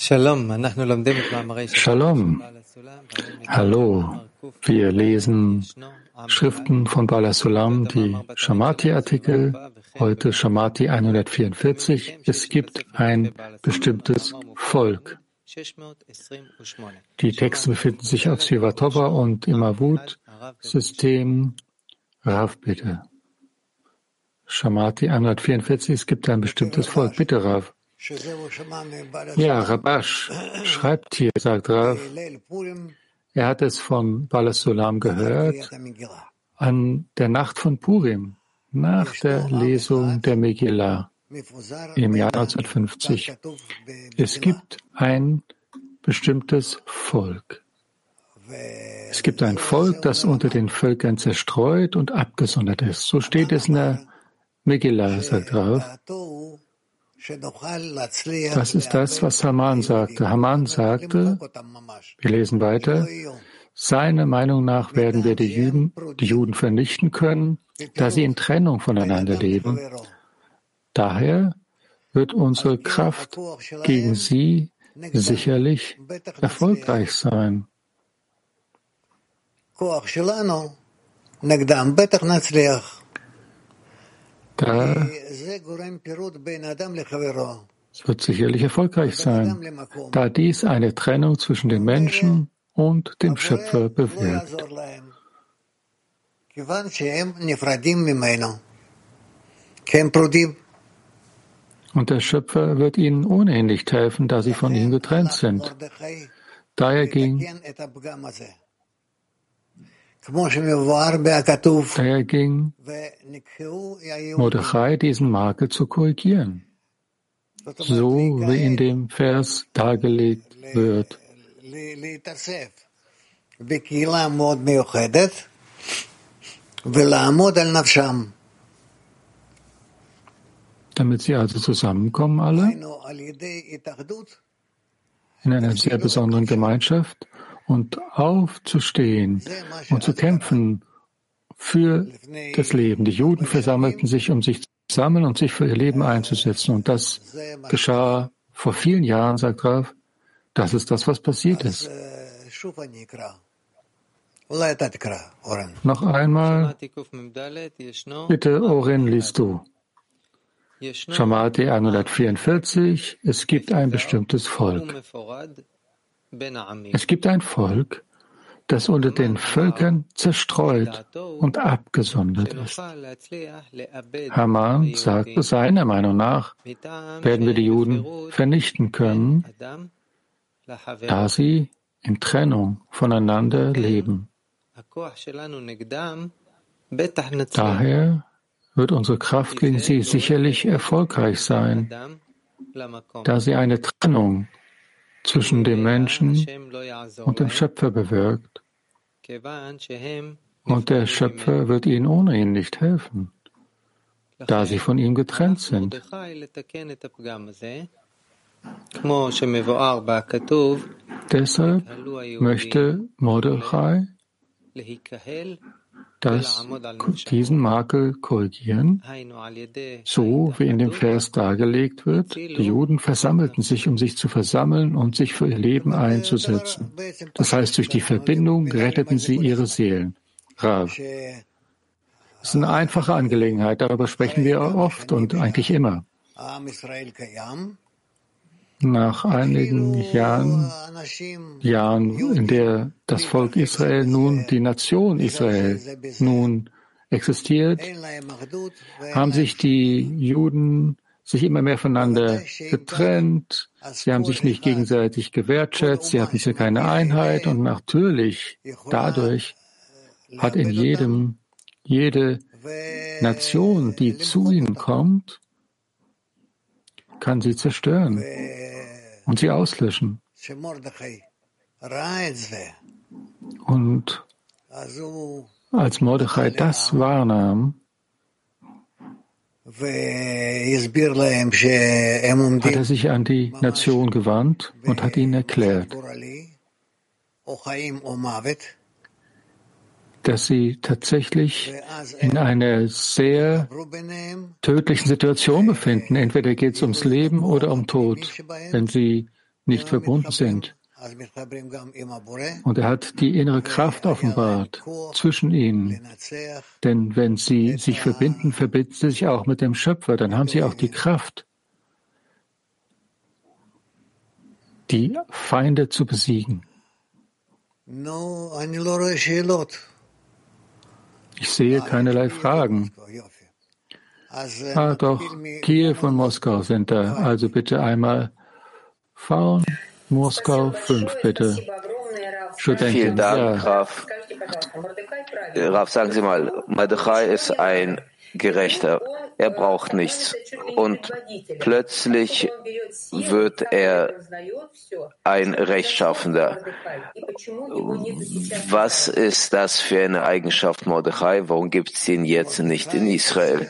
Shalom. Hallo. Wir lesen Schriften von Baal HaSulam, die Shamati-Artikel, heute Shamati 144. Es gibt ein bestimmtes Volk. Die Texte befinden sich auf Siva Tova und im Avut-System. Rav, bitte. Shamati 144, es gibt ein bestimmtes Volk. Bitte, Rav. Ja, Rabash schreibt hier, sagt Rav, er hat es von Baal HaSulam gehört, an der Nacht von Purim, nach der Lesung der Megillah im Jahr 1950. Es gibt ein bestimmtes Volk. Es gibt ein Volk, das unter den Völkern zerstreut und abgesondert ist. So steht es in der Megillah, sagt Rav. Das ist das, was Haman sagte. Haman sagte, wir lesen weiter, seiner Meinung nach werden wir die Juden vernichten können, da sie in Trennung voneinander leben. Daher wird unsere Kraft gegen sie sicherlich erfolgreich sein. Es wird sicherlich erfolgreich sein, da dies eine Trennung zwischen dem Menschen und dem Schöpfer bewirkt. Und der Schöpfer wird ihnen ohnehin nicht helfen, da sie von ihm getrennt sind. Daher ging Mordechai diesen Makel zu korrigieren, so wie in dem Vers dargelegt wird. Damit sie also zusammenkommen alle in einer sehr besonderen Gemeinschaft und aufzustehen und zu kämpfen für das Leben. Die Juden versammelten sich, um sich zu sammeln und sich für ihr Leben einzusetzen. Und das geschah vor vielen Jahren, sagt Rav. Das ist das, was passiert ist. Noch einmal, bitte, Oren, liest du. Shamati 144, es gibt ein bestimmtes Volk. Es gibt ein Volk, das unter den Völkern zerstreut und abgesondert ist. Haman sagte, seiner Meinung nach werden wir die Juden vernichten können, da sie in Trennung voneinander leben. Daher wird unsere Kraft gegen sie sicherlich erfolgreich sein, da sie eine Trennung zwischen dem Menschen und dem Schöpfer bewirkt. Und der Schöpfer wird ihnen ohnehin nicht helfen, da sie von ihm getrennt sind. Deshalb möchte Mordechai diesen Makel korrigieren, so wie in dem Vers dargelegt wird. Die Juden versammelten sich, um sich zu versammeln und sich für ihr Leben einzusetzen. Das heißt, durch die Verbindung retteten sie ihre Seelen. Rav. Das ist eine einfache Angelegenheit, darüber sprechen wir oft und eigentlich immer. Nach einigen Jahren, in der das Volk Israel nun, die Nation Israel nun existiert, haben sich die Juden sich immer mehr voneinander getrennt. Sie haben sich nicht gegenseitig gewertschätzt, sie hatten hier keine Einheit und natürlich dadurch hat in jede Nation, die zu ihnen kommt, kann sie zerstören und sie auslöschen. Und als Mordechai das wahrnahm, hat er sich an die Nation gewandt und hat ihnen erklärt, dass sie tatsächlich in einer sehr tödlichen Situation befinden. Entweder geht es ums Leben oder um Tod. Wenn sie nicht verbunden sind. Und er hat die innere Kraft offenbart zwischen ihnen. Denn wenn sie sich verbinden, verbinden sie sich auch mit dem Schöpfer. Dann haben sie auch die Kraft, die Feinde zu besiegen. Ich sehe keinerlei Fragen. Ah, doch, Kiew und Moskau sind da. Also bitte einmal Frauen, Moskau 5, bitte. Studentin. Vielen Dank, Ja. Rav. Rav, sagen Sie mal, Mordechai ist ein Gerechter. Er braucht nichts. Und plötzlich wird er ein Rechtschaffender. Was ist das für eine Eigenschaft Mordechai? Warum gibt es ihn jetzt nicht in Israel?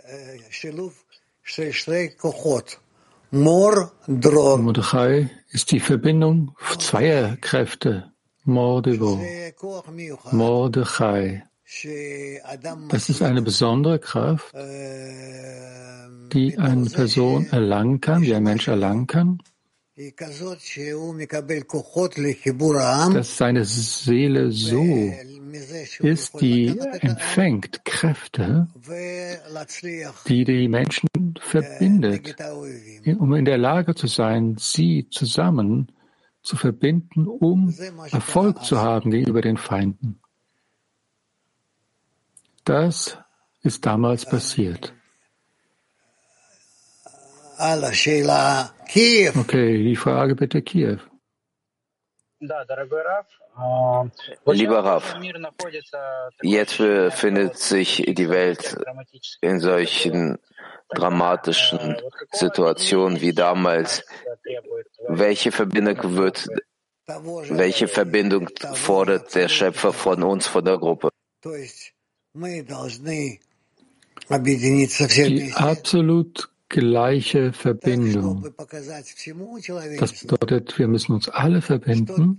Mordechai ist die Verbindung zweier Kräfte. Mordechai. Das ist eine besondere Kraft, die eine Person erlangen kann, die ein Mensch erlangen kann, dass seine Seele so ist, die empfängt Kräfte, die die Menschen verbindet, um in der Lage zu sein, sie zusammen zu verbinden, um Erfolg zu haben gegenüber den Feinden. Das ist damals passiert. Okay, die Frage bitte Kiew. Lieber Rav, jetzt befindet sich die Welt in solchen dramatischen Situationen wie damals. Welche Verbindung fordert der Schöpfer von uns, von der Gruppe? Die absolut gleiche Verbindung. Das bedeutet, wir müssen uns alle verbinden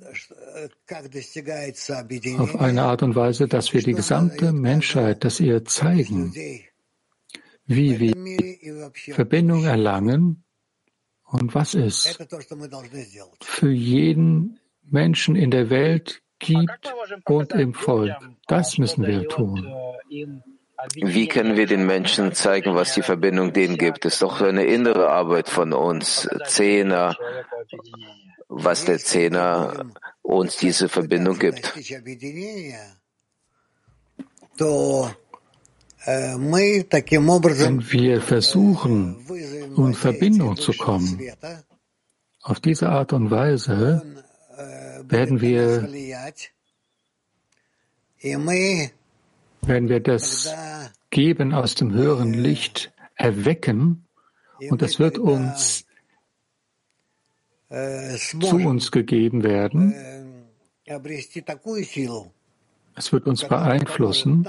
auf eine Art und Weise, dass wir die gesamte Menschheit, dass ihr zeigen, wie wir Verbindung erlangen und was es für jeden Menschen in der Welt gibt und im Volk. Das müssen wir tun. Wie können wir den Menschen zeigen, was die Verbindung denen gibt? Das ist doch eine innere Arbeit von uns. Zehner, was der Zehner uns diese Verbindung gibt. Wenn wir versuchen, in Verbindung zu kommen, auf diese Art und Weise werden wir das Geben aus dem höheren Licht erwecken und das wird uns zu uns gegeben werden. Es wird uns beeinflussen.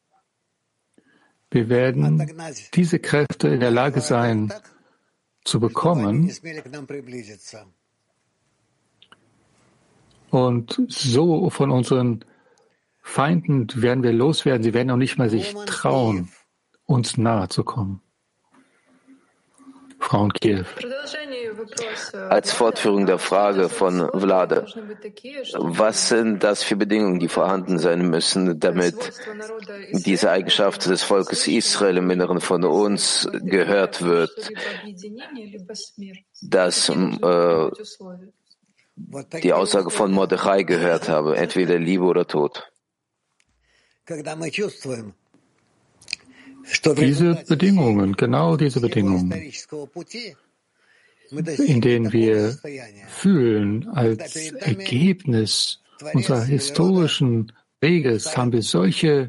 Wir werden diese Kräfte in der Lage sein zu bekommen und so von unseren Feinden werden wir loswerden. Sie werden auch nicht mal sich trauen, uns nahe zu kommen. Frau Kiew. Als Fortführung der Frage von Vlade, was sind das für Bedingungen, die vorhanden sein müssen, damit diese Eigenschaft des Volkes Israel im Inneren von uns gehört wird, dass die Aussage von Mordechai gehört habe, entweder Liebe oder Tod? Diese Bedingungen, genau diese Bedingungen, in denen wir fühlen, als Ergebnis unserer historischen Weges haben wir solche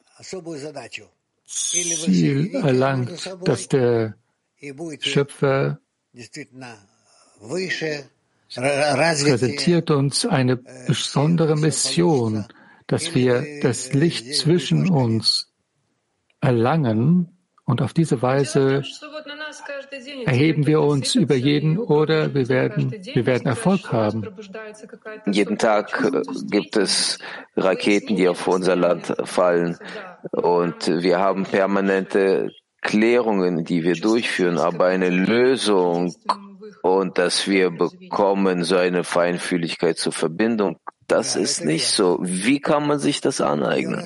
Ziel erlangt, dass der Schöpfer präsentiert uns eine besondere Mission, dass wir das Licht zwischen uns erlangen und auf diese Weise erheben wir uns über jeden oder wir werden Erfolg haben. Jeden Tag gibt es Raketen, die auf unser Land fallen und wir haben permanente Klärungen, die wir durchführen, aber eine Lösung und dass wir bekommen so eine Feinfühligkeit zur Verbindung. Das ist nicht so. Wie kann man sich das aneignen?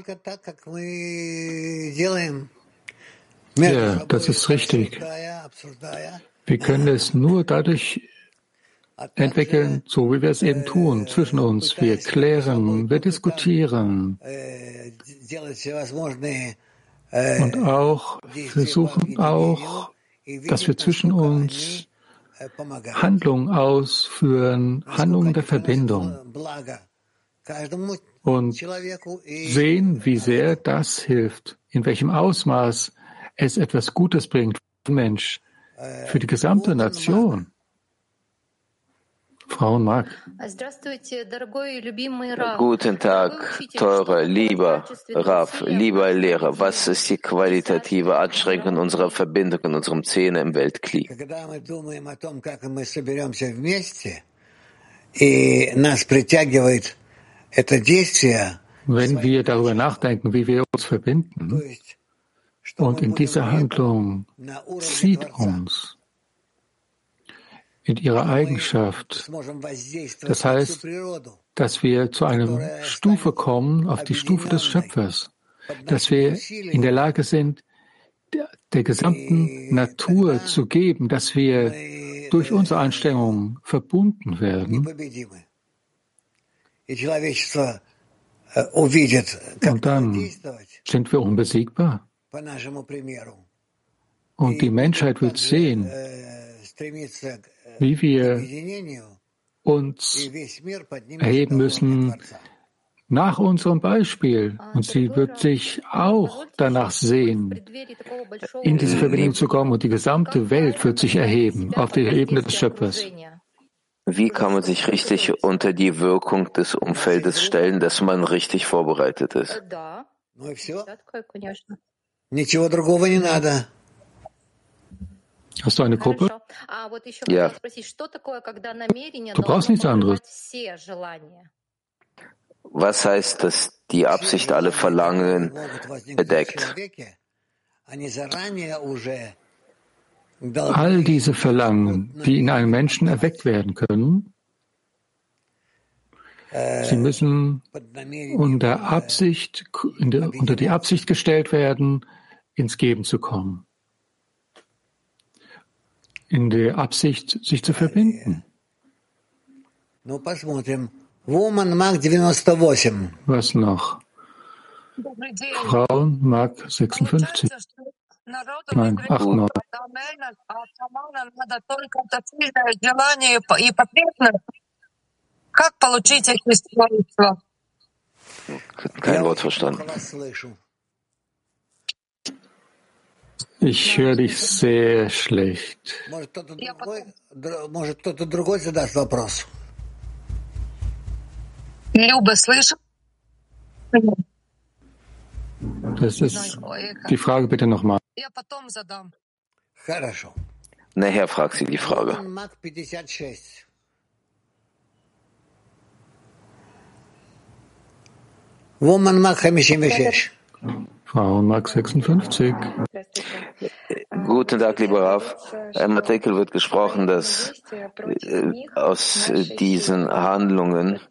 Ja, das ist richtig. Wir können es nur dadurch entwickeln, so wie wir es eben tun, zwischen uns. Wir klären, wir diskutieren und auch versuchen auch, dass wir zwischen uns Handlungen ausführen, Handlungen der Verbindung und sehen, wie sehr das hilft, in welchem Ausmaß es etwas Gutes bringt für den Mensch, für die gesamte Nation. Frau und Mark. Guten Tag, teurer, lieber Rav, lieber Lehrer. Was ist die qualitative Anstrengung unserer Verbindung in unserem Zähne im Weltkli? Wenn wir darüber nachdenken, wie wir uns verbinden, und in dieser Handlung zieht uns in ihrer Eigenschaft. Das heißt, dass wir zu einer Stufe kommen, auf die Stufe des Schöpfers, dass wir in der Lage sind, der gesamten Natur zu geben, dass wir durch unsere Anstrengungen verbunden werden. Und dann sind wir unbesiegbar. Und die Menschheit wird sehen, wie wir uns erheben müssen nach unserem Beispiel. Und sie wird sich auch danach sehen, in diese Verbindung zu kommen. Und die gesamte Welt wird sich erheben auf die Ebene des Schöpfers. Wie kann man sich richtig unter die Wirkung des Umfeldes stellen, dass man richtig vorbereitet ist? Hast du eine Gruppe? Ja. Du brauchst nichts anderes. Was heißt, dass die Absicht alle Verlangen bedeckt? All diese Verlangen, die in einem Menschen erweckt werden können, sie müssen unter die Absicht gestellt werden, ins Geben zu kommen. In der Absicht, sich zu verbinden. Was noch? Frauen, Mark 56. Nein, 98. Kein Wort verstanden. Ich höre dich sehr schlecht. Das ist die Frage bitte nochmal. Nachher fragt sie die Frage. Frau Mark 56. Guten Tag, lieber Rav. Im Artikel wird gesprochen, dass aus diesen Handlungen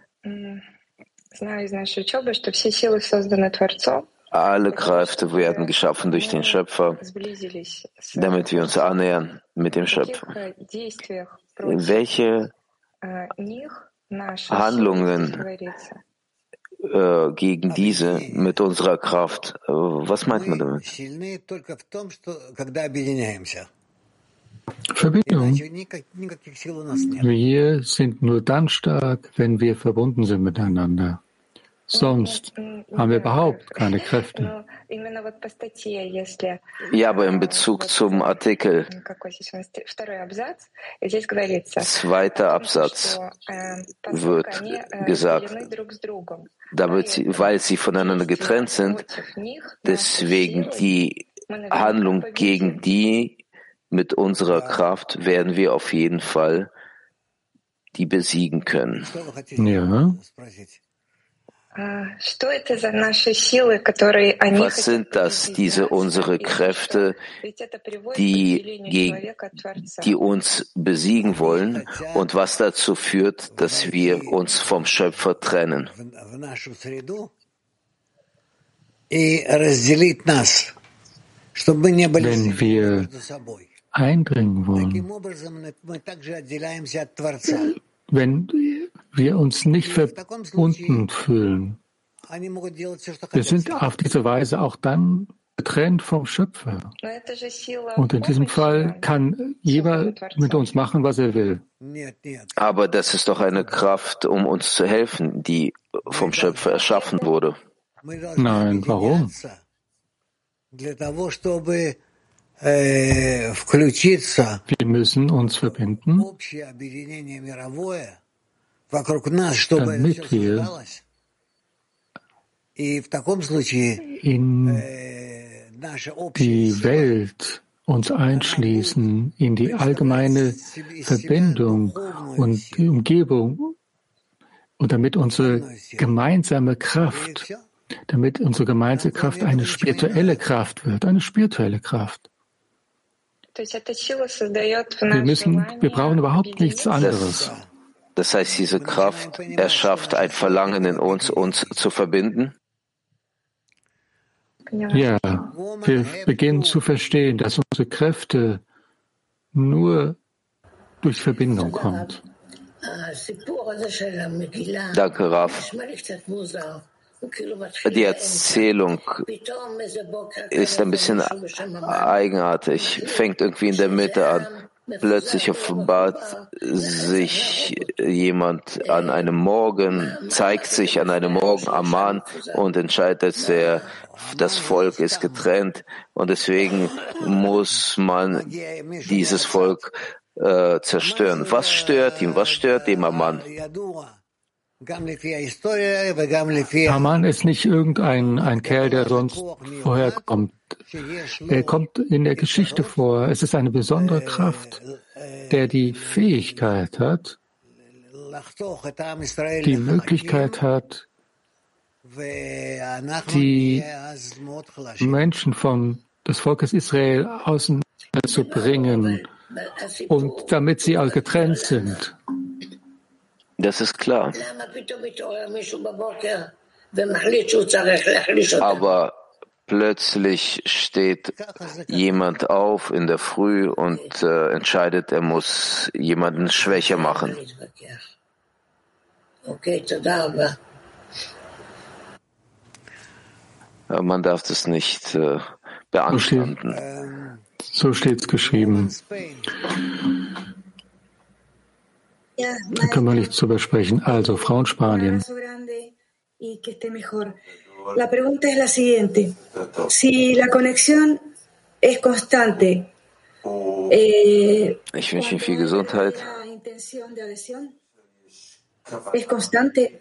alle Kräfte werden geschaffen durch den Schöpfer, damit wir uns annähern mit dem Schöpfer. Welche Handlungen gegen diese mit unserer Kraft, was meint man damit? Verbindung. Wir sind nur dann stark, wenn wir verbunden sind miteinander. Sonst haben wir überhaupt keine Kräfte. Ja, aber in Bezug zum Artikel, zweiter Absatz wird gesagt, weil sie voneinander getrennt sind, deswegen die Handlung gegen die mit unserer Kraft werden wir auf jeden Fall die besiegen können. Ja. Was sind das, diese unsere Kräfte, die uns besiegen wollen und was dazu führt, dass wir uns vom Schöpfer trennen? Wenn wir eindringen wollen, wenn wir uns nicht verbunden fühlen, wir sind auf diese Weise auch dann getrennt vom Schöpfer. Und in diesem Fall kann jeder mit uns machen, was er will. Aber das ist doch eine Kraft, um uns zu helfen, die vom Schöpfer erschaffen wurde. Nein, warum? Wir müssen uns verbinden, damit wir in die Welt uns einschließen, in die allgemeine Verbindung und die Umgebung und damit unsere gemeinsame Kraft eine spirituelle Kraft wird, eine spirituelle Kraft. Wir brauchen überhaupt nichts anderes. Das heißt, diese Kraft erschafft ein Verlangen in uns zu verbinden? Ja, wir beginnen zu verstehen, dass unsere Kräfte nur durch Verbindung kommen. Danke, Rav. Die Erzählung ist ein bisschen eigenartig, fängt irgendwie in der Mitte an. Plötzlich offenbart sich jemand an einem Morgen, zeigt sich an einem Morgen Aman und entscheidet, das Volk ist getrennt und deswegen muss man dieses Volk zerstören. Was stört ihn? Was stört dem Aman? Haman ist nicht irgendein Kerl, der sonst vorher kommt. Er kommt in der Geschichte vor. Es ist eine besondere Kraft, der die Fähigkeit hat, die Möglichkeit hat, die Menschen des Volkes Israel auseinanderzubringen und damit sie auch getrennt sind. Das ist klar. Aber plötzlich steht jemand auf in der Früh und entscheidet, er muss jemanden schwächer machen. Man darf das nicht beanstanden. So steht es geschrieben. Da können wir nicht drüber sprechen. Also, Frau in Spanien. La pregunta es la siguiente. Si la conexión es constante, ich wünsche Ihnen viel Gesundheit. Es constante.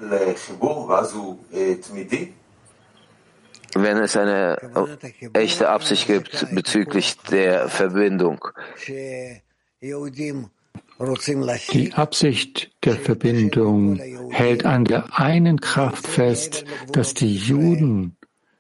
Wenn es eine echte Absicht gibt bezüglich der Verbindung, die Absicht der Verbindung hält an der einen Kraft fest, dass die Juden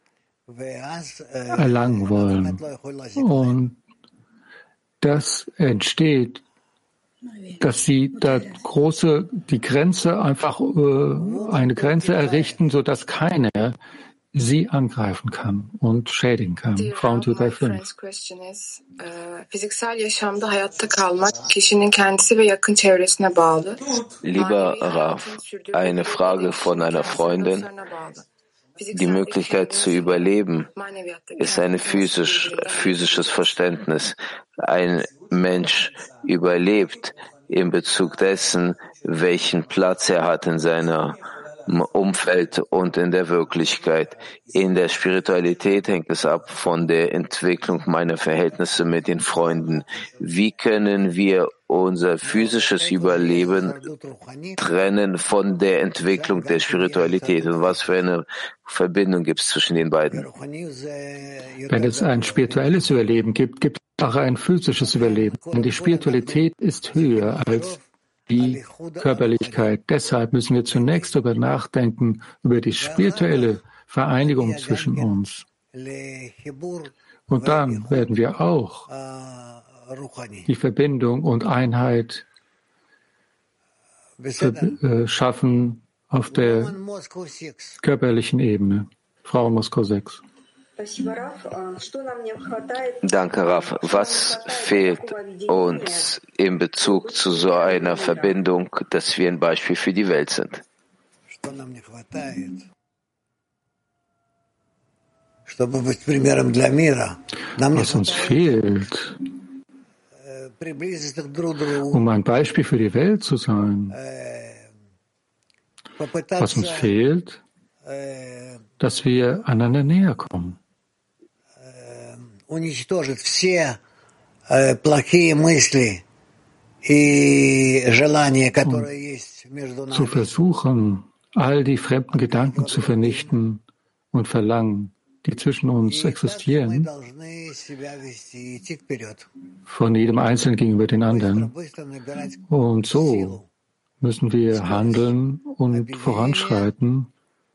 erlangen wollen. Und das entsteht, dass sie die Grenze einfach eine Grenze errichten, sodass keiner sie angreifen kann und schädigen kann. Frauen 235. Lieber Rav, eine Frage von einer Freundin. Die Möglichkeit zu überleben ist ein physisches Verständnis. Ein Mensch überlebt in Bezug dessen, welchen Platz er hat in seinem Umfeld und in der Wirklichkeit. In der Spiritualität hängt es ab von der Entwicklung meiner Verhältnisse mit den Freunden. Wie können wir unser physisches Überleben trennen von der Entwicklung der Spiritualität? Und was für eine Verbindung gibt es zwischen den beiden? Wenn es ein spirituelles Überleben gibt, gibt es auch ein physisches Überleben. Denn die Spiritualität ist höher als die Körperlichkeit. Deshalb müssen wir zunächst darüber nachdenken, über die spirituelle Vereinigung zwischen uns. Und dann werden wir auch die Verbindung und Einheit schaffen auf der körperlichen Ebene. Frau Moskau 6. Danke, Rav. Was fehlt uns in Bezug zu so einer Verbindung, dass wir ein Beispiel für die Welt sind? Was uns fehlt, um ein Beispiel für die Welt zu sein. Was uns fehlt, dass wir einander näher kommen. Zu versuchen, all die fremden Gedanken zu vernichten und Verlangen, die zwischen uns existieren, von jedem Einzelnen gegenüber den anderen. Und so müssen wir handeln und voranschreiten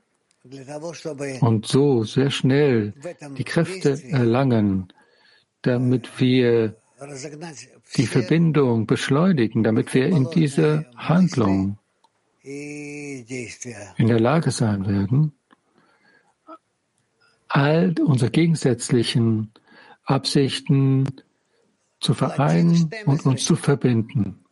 und so sehr schnell die Kräfte erlangen, damit wir die Verbindung beschleunigen, damit wir in dieser Handlung in der Lage sein werden, all unsere gegensätzlichen Absichten zu vereinen und uns zu verbinden.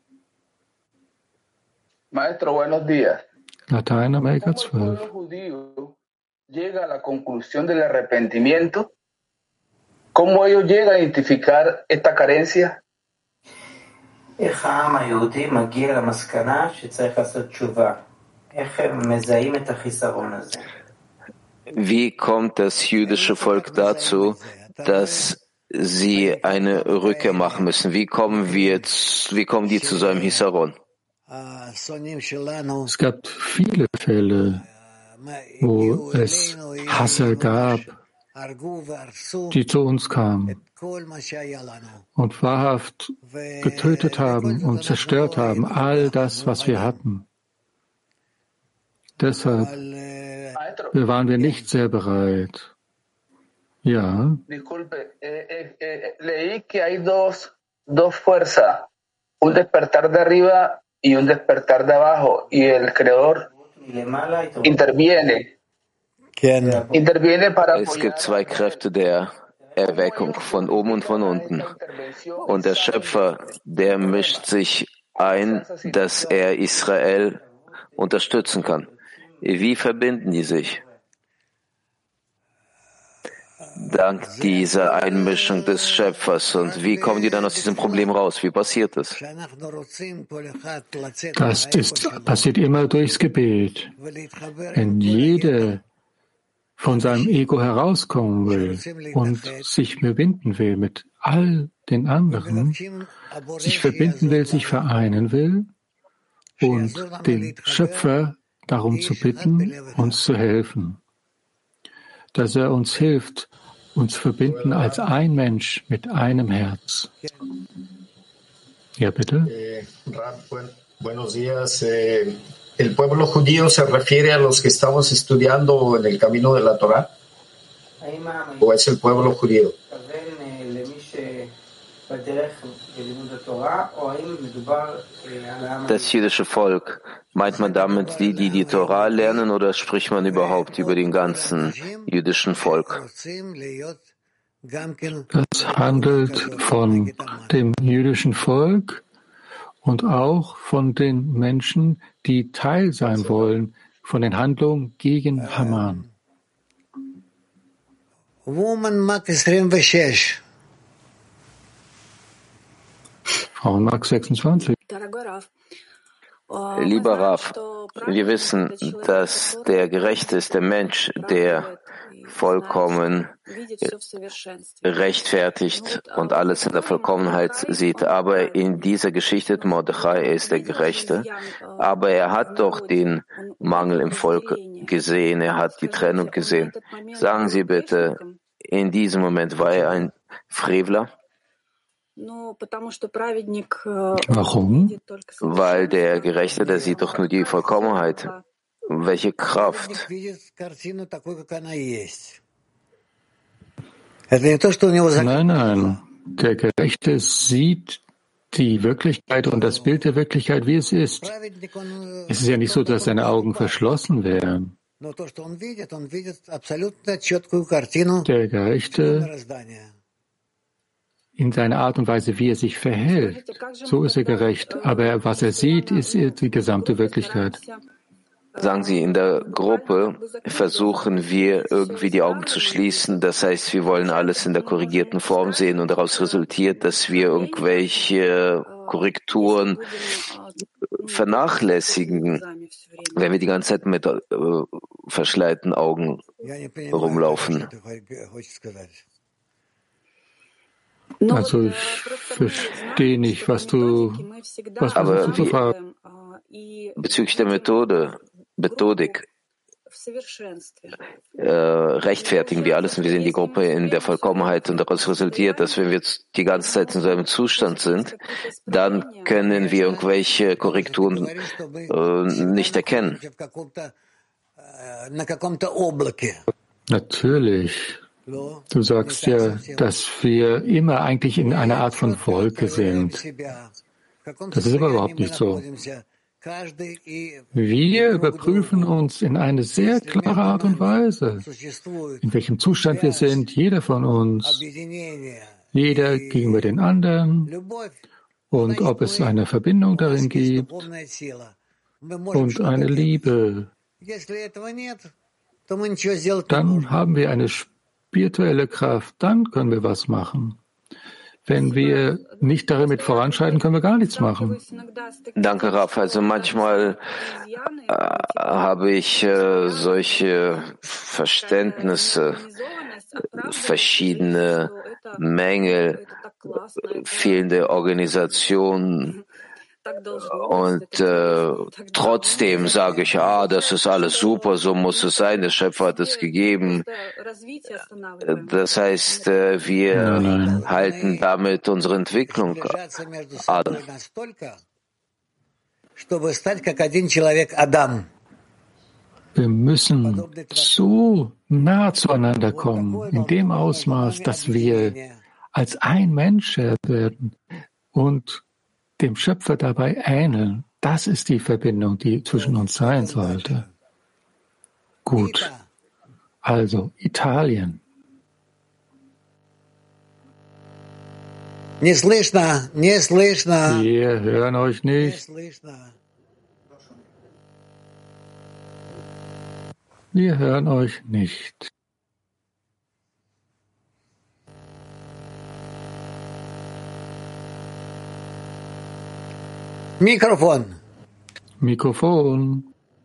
Maestro, buenos días. Lateinamerika 12. Llega a la conclusión del arrepentimiento. ¿Cómo ellos llegan a identificar esta carencia? איך העם היהודי מגיע למסקנה שצריך לעשות תשובה? איך הם מזהים את החיסרון הזה? Wie kommt das jüdische Volk dazu, dass sie eine Rückkehr machen müssen? Wie kommen die zu so einem Hisaron? Es gab viele Fälle, wo es Hasser gab, die zu uns kamen und wahrhaft getötet haben und zerstört haben, all das, was wir hatten. Deshalb waren wir nicht sehr bereit. Ja. Disculpe, leí que hay dos fuerzas, un despertar de arriba y un despertar de abajo, y el Creador interviene para Es gibt zwei Kräfte der Erweckung, von oben und von unten. Und der Schöpfer, der mischt sich ein, dass er Israel unterstützen kann. Wie verbinden die sich? Dank dieser Einmischung des Schöpfers. Und wie kommen die dann aus diesem Problem raus? Wie passiert das? Das passiert immer durchs Gebet. Wenn jeder von seinem Ego herauskommen will und sich verbinden will mit all den anderen, sich verbinden will, sich vereinen will und den Schöpfer darum zu bitten, uns zu helfen, dass er uns hilft, uns verbinden als ein Mensch mit einem Herz. Ja, bitte. Buenos días. ¿El pueblo judío se refiere a los que estamos estudiando en el camino de la Torah? ¿O es el pueblo judío? Das jüdische Volk, meint man damit die Torah lernen, oder spricht man überhaupt über den ganzen jüdischen Volk? Das handelt von dem jüdischen Volk und auch von den Menschen, die Teil sein wollen von den Handlungen gegen Haman. Frauenmarkt 26. Lieber Rav, wir wissen, dass der Gerechte ist der Mensch, der vollkommen rechtfertigt und alles in der Vollkommenheit sieht. Aber in dieser Geschichte, Mordechai ist der Gerechte, aber er hat doch den Mangel im Volk gesehen, er hat die Trennung gesehen. Sagen Sie bitte, in diesem Moment war er ein Frevler? Warum? Weil der Gerechte, der sieht doch nur die Vollkommenheit. Welche Kraft? Nein, nein. Der Gerechte sieht die Wirklichkeit und das Bild der Wirklichkeit, wie es ist. Es ist ja nicht so, dass seine Augen verschlossen wären. Der Gerechte, in seiner Art und Weise, wie er sich verhält, so ist er gerecht. Aber was er sieht, ist die gesamte Wirklichkeit. Sagen Sie, in der Gruppe versuchen wir irgendwie die Augen zu schließen. Das heißt, wir wollen alles in der korrigierten Form sehen und daraus resultiert, dass wir irgendwelche Korrekturen vernachlässigen, wenn wir die ganze Zeit mit verschleierten Augen rumlaufen. Also ich verstehe nicht, was du zu fragen. Bezüglich der Methodik, rechtfertigen wir alles und wir sehen die Gruppe in der Vollkommenheit und daraus resultiert, dass wenn wir die ganze Zeit in so einem Zustand sind, dann können wir irgendwelche Korrekturen nicht erkennen. Natürlich. Du sagst ja, dass wir immer eigentlich in einer Art von Wolke sind. Das ist aber überhaupt nicht so. Wir überprüfen uns in eine sehr klare Art und Weise, in welchem Zustand wir sind, jeder von uns, jeder gegenüber den anderen, und ob es eine Verbindung darin gibt und eine Liebe. Dann haben wir eine spirituelle Kraft, dann können wir was machen. Wenn wir nicht damit voranschreiten, können wir gar nichts machen. Danke, Raf. Also manchmal habe ich solche Verständnisse, verschiedene Mängel, fehlende Organisation. Und trotzdem sage ich, das ist alles super, so muss es sein, der Schöpfer hat es gegeben. Das heißt, wir halten damit unsere Entwicklung an. Wir müssen so nah zueinander kommen, in dem Ausmaß, dass wir als ein Mensch werden und dem Schöpfer dabei ähneln. Das ist die Verbindung, die zwischen uns sein sollte. Gut. Also, Italien. Wir hören euch nicht. Wir hören euch nicht. Mikrofon.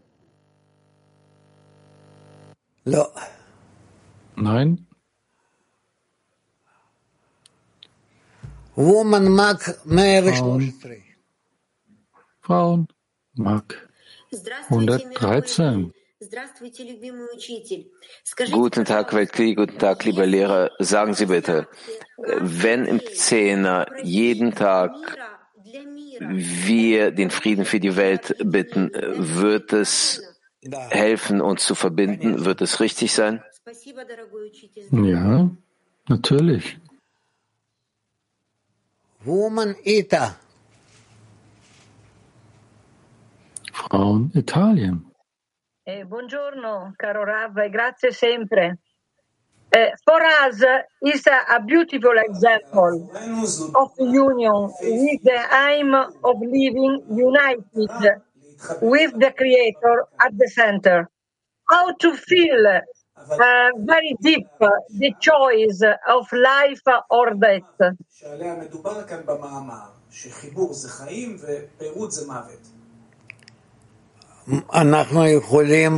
No. Nein. Woman Mag 113. Frauen Mag 113. Guten Tag, Weltkrieg, guten Tag, lieber Lehrer. Sagen Sie bitte, wenn im Zehner jeden Tag wir den Frieden für die Welt bitten, wird es helfen, uns zu verbinden? Wird es richtig sein? Ja, natürlich. Woman Ita. Frauen Italien. Buongiorno, caro Rav, e grazie sempre. For us, is a beautiful example of union with the aim of living united with the Creator at the center. How to feel very deep the choice of life or death. אנחנו יכולים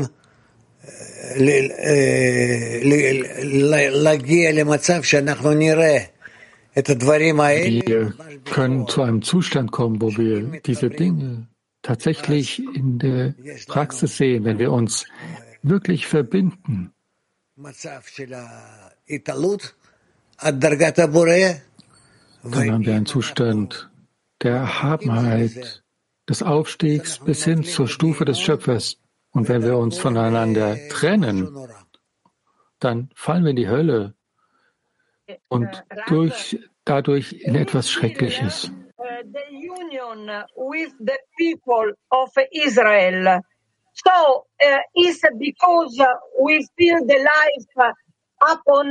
להגיע למצב שאנחנו נראה את הדברים האלה. Wir können zu einem Zustand kommen, wo wir diese Dinge tatsächlich in der Praxis sehen, wenn wir uns wirklich verbinden. dann haben wir einen Zustand der Erhabenheit, des Aufstiegs bis hin zur Stufe des Schöpfers. Und wenn wir uns voneinander trennen, dann fallen wir in die Hölle und dadurch in etwas Schreckliches. The union with the people of Israel. So it's because we feel the life upon.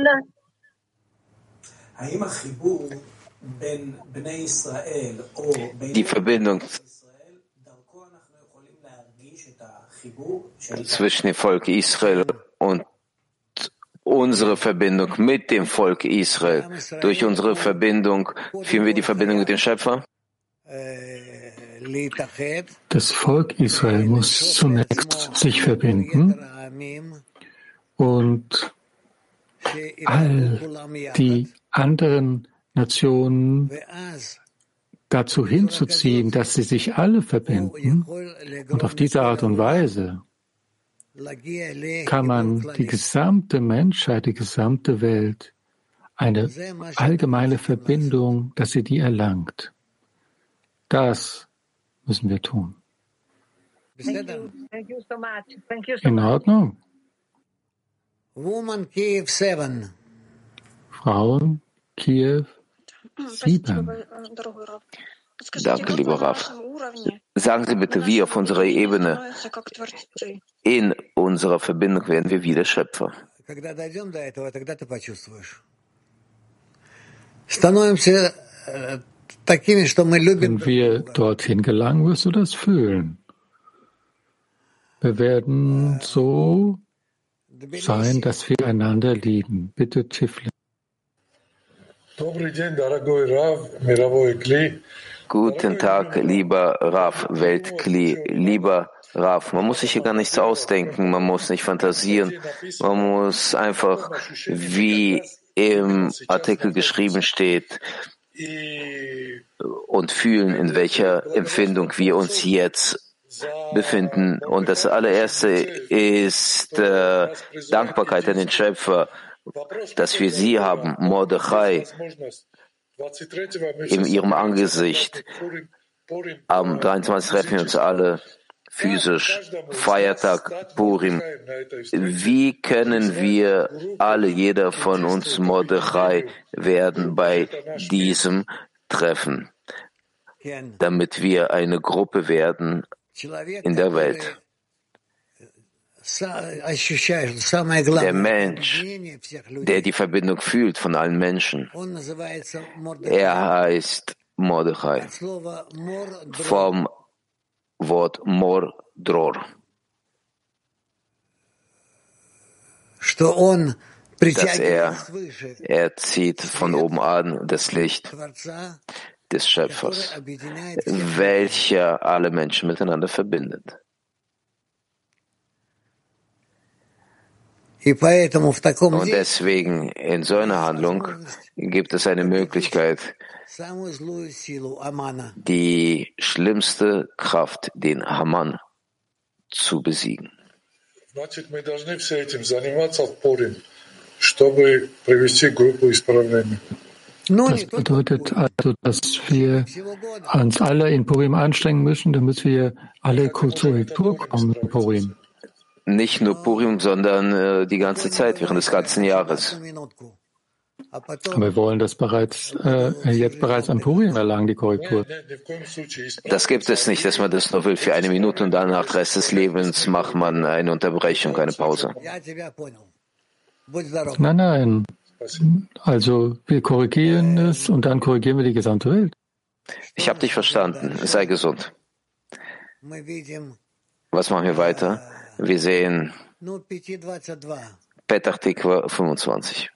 Die Verbindung zwischen dem Volk Israel und unsere Verbindung mit dem Volk Israel. Durch unsere Verbindung führen wir die Verbindung mit dem Schöpfer. Das Volk Israel muss zunächst sich verbinden und all die anderen Nationen dazu hinzuziehen, dass sie sich alle verbinden. Und auf diese Art und Weise kann man die gesamte Menschheit, die gesamte Welt, eine allgemeine Verbindung, dass sie die erlangt. Das müssen wir tun. Thank you so much. Thank you so In much. Ordnung. Woman Kiev 7. Frauen, Kiew 7. Danke, lieber Rav. Sagen Sie bitte, wie auf unserer Ebene, in unserer Verbindung werden wir wieder Schöpfer. Wenn wir dorthin gelangen, wirst du das fühlen. Wir werden so sein, dass wir einander lieben. Bitte, Tiflin. Guten Tag, lieber Rav Weltkli, lieber Rav. Man muss sich hier gar nichts ausdenken, man muss nicht fantasieren, man muss einfach, wie im Artikel geschrieben steht, und fühlen, in welcher Empfindung wir uns jetzt befinden. Und das allererste ist Dankbarkeit an den Schöpfer, dass wir sie haben, Mordechai, in ihrem Angesicht. Am 23. treffen wir uns alle physisch, Feiertag Purim. Wie können wir alle, jeder von uns Mordechai werden bei diesem Treffen, damit wir eine Gruppe werden in der Welt? Der Mensch, der die Verbindung fühlt von allen Menschen, er heißt Mordechai, vom Wort Mor Dror. Dass er zieht von oben an das Licht des Schöpfers, welcher alle Menschen miteinander verbindet. Und deswegen in so einer Handlung gibt es eine Möglichkeit, die schlimmste Kraft, den Haman, zu besiegen. Das bedeutet also, dass wir uns alle in Purim anstrengen müssen, damit wir alle zur Korrektur kommen in Purim. Nicht nur Purim, sondern die ganze Zeit, während des ganzen Jahres. Aber wir wollen das jetzt bereits am Purim erlangen, die Korrektur. Das gibt es nicht, dass man das nur will für eine Minute und danach Rest des Lebens macht man eine Unterbrechung, eine Pause. Nein. Also wir korrigieren es und dann korrigieren wir die gesamte Welt. Ich habe dich verstanden. Sei gesund. Was machen wir weiter? Wir sehen Petach Tikva 25.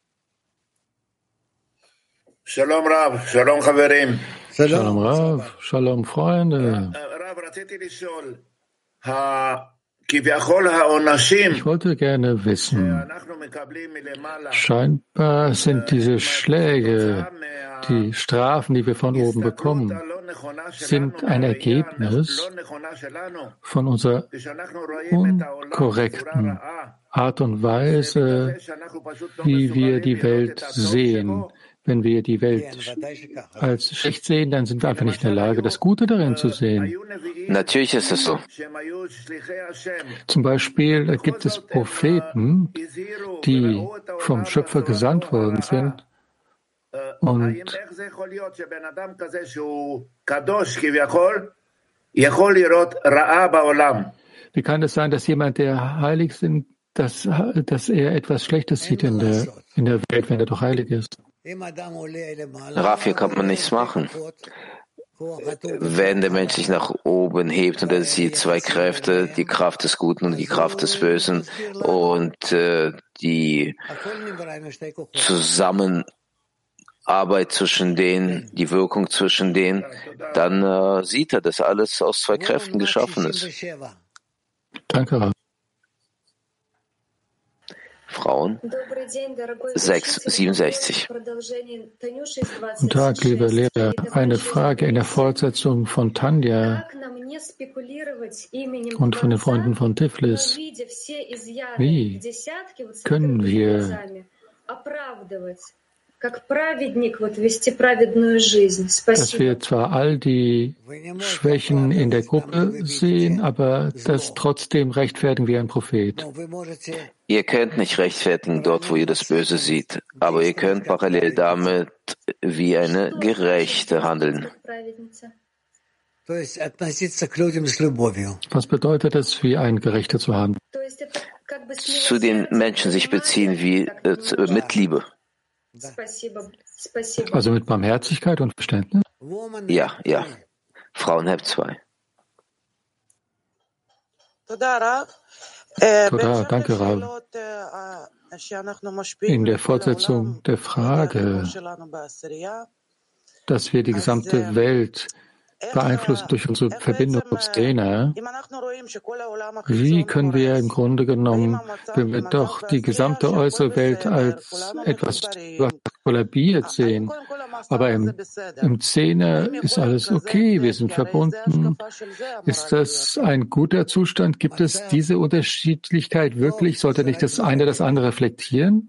Shalom Rav, Shalom Chaverim. Shalom Rav, Shalom Freunde. Ich wollte gerne wissen, scheinbar sind diese Schläge, die Strafen, die wir von oben bekommen, sind ein Ergebnis von unserer unkorrekten Art und Weise, wie wir die Welt sehen. Wenn wir die Welt als schlecht sehen, dann sind wir einfach nicht in der Lage, das Gute darin zu sehen. Natürlich ist es so. Zum Beispiel gibt es Propheten, die vom Schöpfer gesandt worden sind. Und wie kann es sein, dass jemand, der heilig ist, dass er etwas Schlechtes sieht in der Welt, wenn er doch heilig ist? Rav, hier kann man nichts machen. Wenn der Mensch sich nach oben hebt und er sieht zwei Kräfte, die Kraft des Guten und die Kraft des Bösen und die Zusammenarbeit zwischen denen, die Wirkung zwischen denen, dann sieht er, dass alles aus zwei Kräften geschaffen ist. Danke, Rav. Frauen 667. Guten Tag, lieber Lehrer. Eine Frage in der Fortsetzung von Tanja und von den Freunden von Tiflis. Wie können wir dass wir zwar all die Schwächen in der Gruppe sehen, aber das trotzdem rechtfertigen wie ein Prophet? Ihr könnt nicht rechtfertigen dort, wo ihr das Böse seht, aber ihr könnt parallel damit wie eine Gerechte handeln. Was bedeutet es, wie ein Gerechter zu handeln? Zu den Menschen sich beziehen wie mit Liebe. Also mit Barmherzigkeit und Verständnis? Ja. Frauen Hab 2. Toda, danke, Rav. In der Fortsetzung der Frage, dass wir die gesamte Welt beeinflussen durch unsere Verbindung mit Szene, wie können wir im Grunde genommen, wenn wir doch die gesamte äußere Welt als etwas kollabiert sehen, aber im Szene ist alles okay, wir sind verbunden. Ist das ein guter Zustand? Gibt es diese Unterschiedlichkeit wirklich? Sollte nicht das eine das andere reflektieren?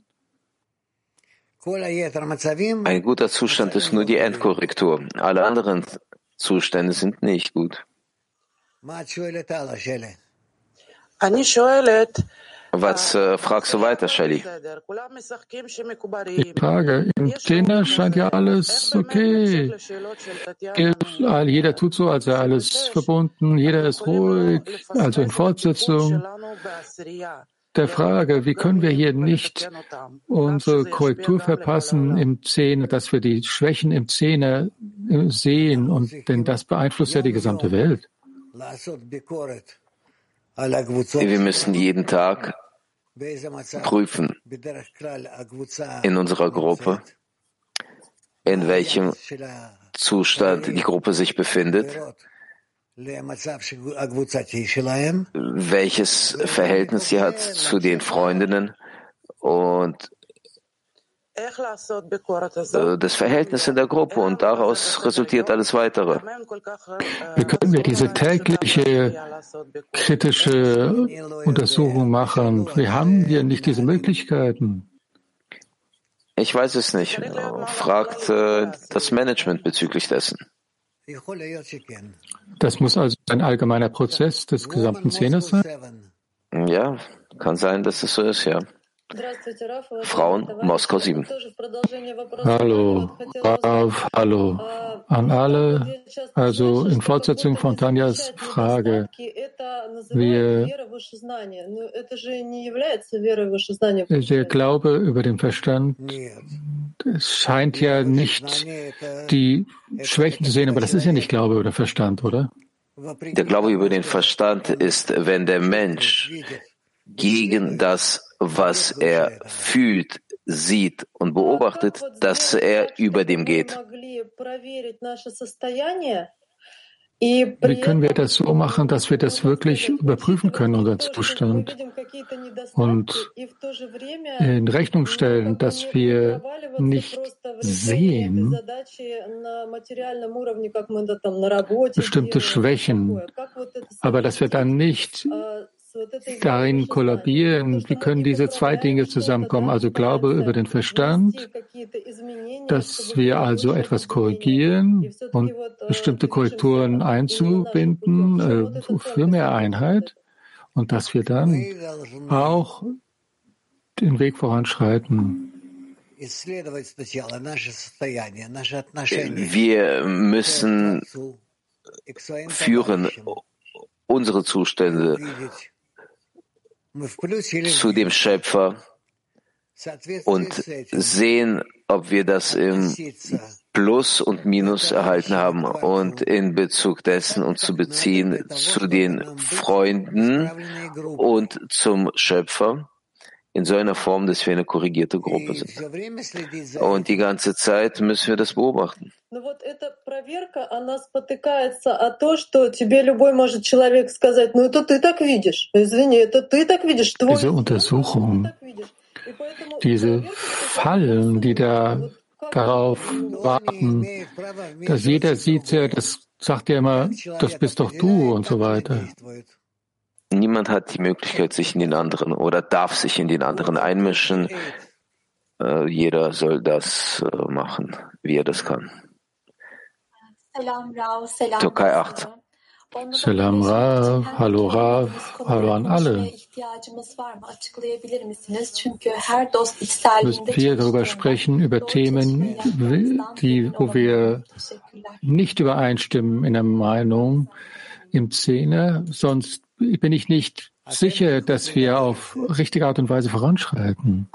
Ein guter Zustand ist nur die Endkorrektur. Alle anderen Zustände sind nicht gut. Was fragst du weiter, Shelly? Ich frage, im Szene scheint ja alles okay. Jeder tut so, als sei alles verbunden, jeder ist ruhig, also in Fortsetzung der Frage, wie können wir hier nicht unsere Korrektur verpassen im Szene, dass wir die Schwächen im Szene sehen, und denn das beeinflusst ja die gesamte Welt. Wir müssen jeden Tag prüfen in unserer Gruppe, in welchem Zustand die Gruppe sich befindet, welches Verhältnis sie hat zu den Freundinnen und das Verhältnis in der Gruppe, und daraus resultiert alles Weitere. Wie können wir diese tägliche kritische Untersuchung machen? Wir haben hier nicht diese Möglichkeiten. Ich weiß es nicht. Fragt das Management bezüglich dessen. Das muss also ein allgemeiner Prozess des gesamten Szenes sein? Ja, kann sein, dass es so ist, ja. Frauen, Moskau 7. Hallo, Rav, hallo an alle. Also in Fortsetzung von Tanjas Frage, der Glaube über den Verstand, es scheint ja nicht die Schwächen zu sehen, aber das ist ja nicht Glaube über den Verstand, oder? Der Glaube über den Verstand ist, wenn der Mensch gegen das, was er fühlt, sieht und beobachtet, dass er über dem geht. Wie können wir das so machen, dass wir das wirklich überprüfen können, unseren Zustand, und in Rechnung stellen, dass wir nicht sehen bestimmte Schwächen, aber dass wir dann nicht darin kollabieren? Wie können diese zwei Dinge zusammenkommen? Also Glaube über den Verstand dass wir also etwas korrigieren und bestimmte Korrekturen einzubinden für mehr Einheit und dass wir dann auch den Weg voranschreiten. Wir müssen führen unsere Zustände zu dem Schöpfer und sehen, ob wir das im Plus und Minus erhalten haben und in Bezug dessen uns zu beziehen zu den Freunden und zum Schöpfer in so einer Form, dass wir eine korrigierte Gruppe sind. Und die ganze Zeit müssen wir das beobachten. Diese Untersuchung, diese Fallen, die darauf warten, dass jeder sieht, das sagt ja immer, das bist doch du und so weiter. Niemand hat die Möglichkeit, sich in den anderen oder darf sich in den anderen einmischen. Jeder soll das machen, wie er das kann. Türkei 8. Salam Rav, hallo Rav, hallo an alle. Müssen wir darüber sprechen, über Themen, wo wir nicht übereinstimmen in der Meinung im Zehner, sonst bin ich nicht sicher, dass wir auf richtige Art und Weise voranschreiten.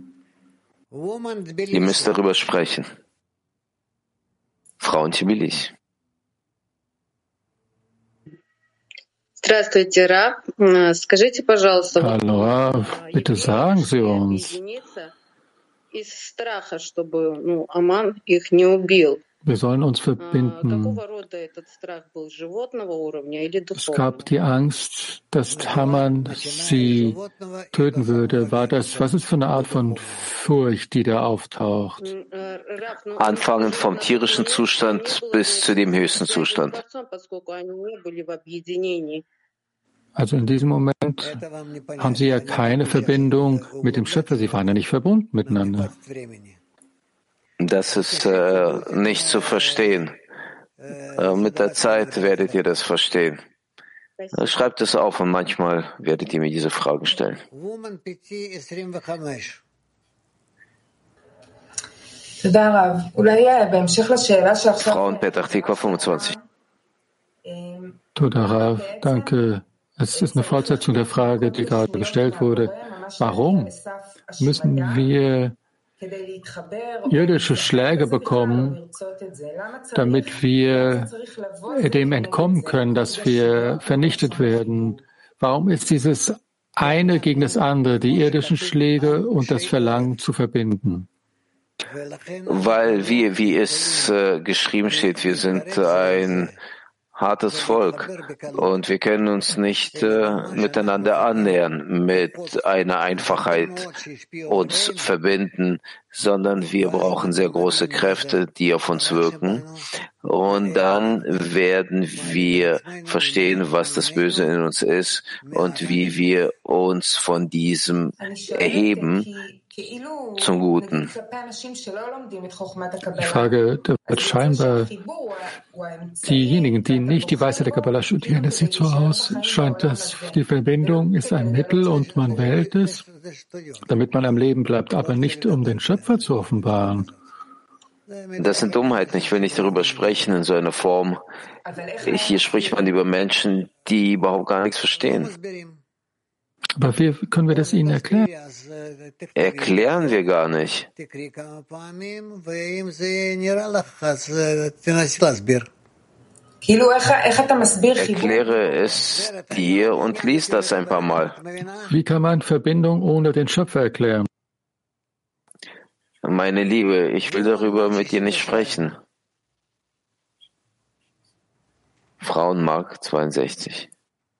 Ihr müsst darüber sprechen. Frau in Tbilisi. Здравствуйте, Рав. Скажите, пожалуйста, Hallo Rav, bitte sagen Sie uns. Из страха, чтобы Аман их не убил. Wir sollen uns verbinden. Es gab die Angst, dass Haman sie töten würde. Was ist für eine Art von Furcht, die da auftaucht? Anfangend vom tierischen Zustand bis zu dem höchsten Zustand. Also in diesem Moment haben sie ja keine Verbindung mit dem Schöpfer. Sie waren ja nicht verbunden miteinander. Das ist nicht zu verstehen. Mit der Zeit werdet ihr das verstehen. Schreibt es auf und manchmal werdet ihr mir diese Fragen stellen. Frauen Petach Tikva 25. Toda Rav, danke. Es ist eine Fortsetzung der Frage, die gerade gestellt wurde. Warum müssen wir irdische Schläge bekommen, damit wir dem entkommen können, dass wir vernichtet werden? Warum ist dieses eine gegen das andere, die irdischen Schläge und das Verlangen zu verbinden? Weil wir, wie es geschrieben steht, wir sind ein hartes Volk und wir können uns nicht miteinander annähern, mit einer Einfachheit uns verbinden, sondern wir brauchen sehr große Kräfte, die auf uns wirken. Und dann werden wir verstehen, was das Böse in uns ist und wie wir uns von diesem erheben zum Guten. Ich frage, da wird scheinbar diejenigen, die nicht die Weisheit der Kabbalah studieren, es sieht so aus, scheint das, die Verbindung ist ein Mittel und man wählt es, damit man am Leben bleibt, aber nicht um den Schöpfer zu offenbaren. Das sind Dummheiten. Ich will nicht darüber sprechen in so einer Form. Hier spricht man über Menschen, die überhaupt gar nichts verstehen. Aber wie können wir das ihnen erklären? Erklären wir gar nicht. Erkläre es dir und lies das ein paar Mal. Wie kann man Verbindung ohne den Schöpfer erklären? Meine Liebe, ich will darüber mit dir nicht sprechen. Frauenmark 62.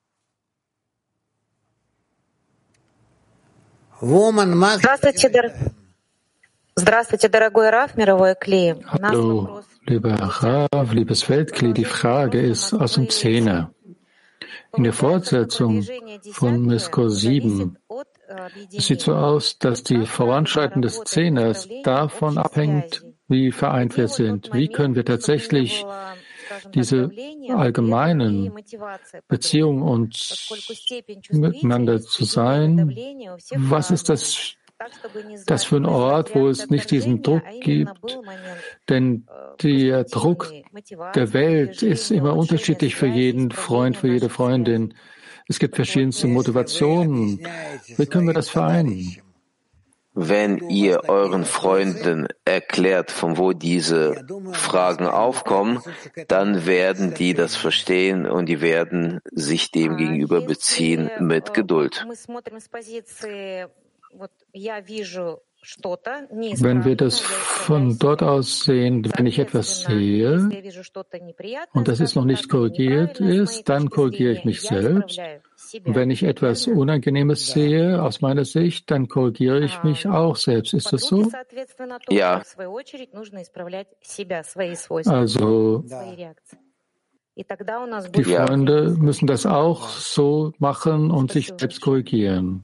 Здравствуйте, дорогой Рав, мировой Кли. Hallo, lieber Rav, liebes Weltkli. Die Frage ist aus dem Zehner. In der Fortsetzung von Miskor 7. Es sieht so aus, dass die Voranschreiten des Zehners davon abhängt, wie vereint wir sind. Wie können wir tatsächlich diese allgemeinen Beziehungen und miteinander zu sein? Was ist das für ein Ort, wo es nicht diesen Druck gibt? Denn der Druck der Welt ist immer unterschiedlich für jeden Freund, für jede Freundin. Es gibt verschiedenste Motivationen. Wie können wir das vereinen? Wenn ihr euren Freunden erklärt, von wo diese Fragen aufkommen, dann werden die das verstehen und die werden sich dem gegenüber beziehen mit Geduld. Wenn wir das von dort aus sehen, wenn ich etwas sehe und das ist noch nicht korrigiert ist, dann korrigiere ich mich selbst. Und wenn ich etwas Unangenehmes sehe, aus meiner Sicht, dann korrigiere ich mich auch selbst. Ist das so? Ja. Also, die Freunde müssen das auch so machen und sich selbst korrigieren.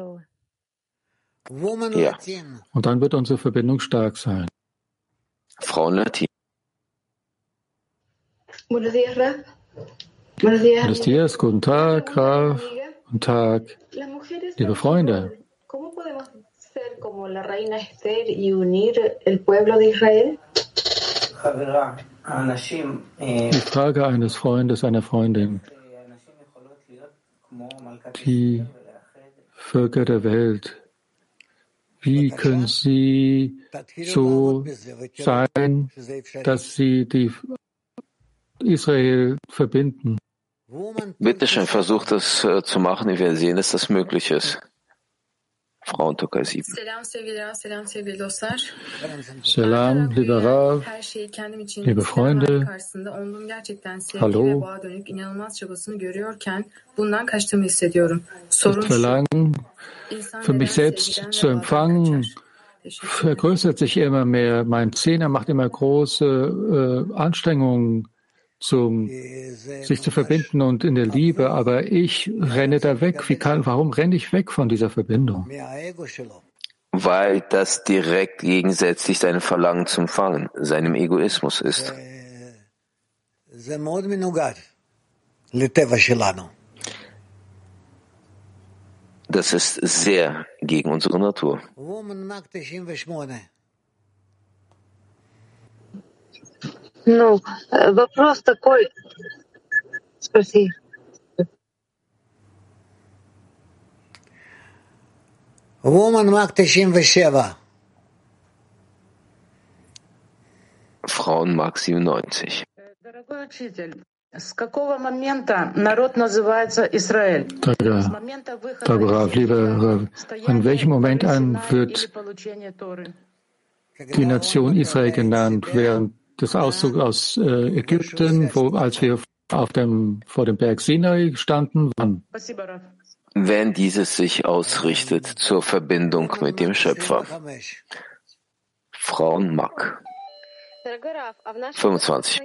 Ja. Und dann wird unsere Verbindung stark sein. Frau Latin. Buenos dias, guten Tag, Rav, guten Tag, liebe Freunde. Die Frage eines Freundes, einer Freundin. Die Völker der Welt. Wie können sie so sein, dass sie die Israel verbinden? Bitte schön, versucht das zu machen. Wir werden sehen, dass das möglich ist. Frau Tucker 7. Salam, lieber Rav, liebe Freunde. Hallo. Das Verlangen, für mich selbst zu empfangen, vergrößert sich immer mehr. Mein Zehner macht immer große Anstrengungen, sich zu verbinden und in der Liebe, aber ich renne da weg. Warum renne ich weg von dieser Verbindung? Weil das direkt gegensätzlich seinem Verlangen zum Fangen, seinem Egoismus ist. Das ist sehr gegen unsere Natur. Ну, вопрос такой. Спроси. Woman Mark 97. Frauen Mark 97. Дорогой учитель, с какого момента народ называется Израиль? С момента выхода an welchem Moment an wird die Nation Israel genannt? Während des Auszugs aus Ägypten, als wir vor dem Berg Sinai standen, wann? Wenn dieses sich ausrichtet zur Verbindung mit dem Schöpfer. Frauen Mak 25.